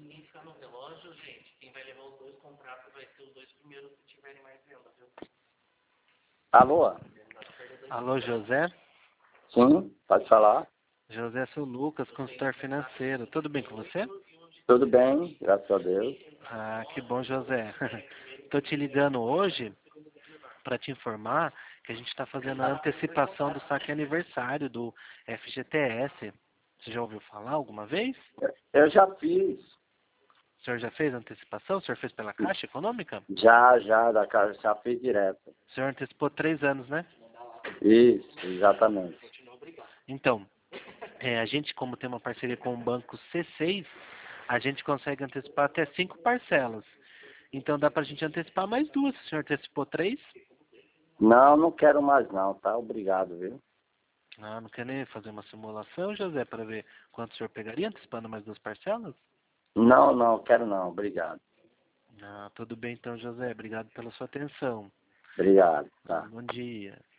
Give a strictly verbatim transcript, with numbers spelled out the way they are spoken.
ninguém ficar no relógio, gente, quem vai levar os dois contratos vai ser os dois primeiros que tiverem mais venda, viu? Alô? Alô, José? Sim, pode falar. José, sou o Lucas, consultor financeiro. Tudo bem com você? Tudo bem, graças a Deus. Ah, que bom, José. Estou te ligando hoje para te informar que a gente está fazendo a antecipação do saque aniversário do F G T S. Você já ouviu falar alguma vez? Eu já fiz. O senhor já fez a antecipação? O senhor fez pela Caixa Econômica? Já, já, da casa, já fiz direto. O senhor antecipou três anos, né? Isso, exatamente. Então, é, a gente, como tem uma parceria com o banco C seis, a gente consegue antecipar até cinco parcelas. Então dá para a gente antecipar mais duas. Se o senhor antecipou três? Não, não quero mais não, tá? Obrigado, viu? Ah, não quer nem fazer uma simulação, José, para ver quanto o senhor pegaria antecipando mais duas parcelas? Não, não, quero não, obrigado. Ah, tudo bem então, José. Obrigado pela sua atenção. Obrigado, tá. Bom dia.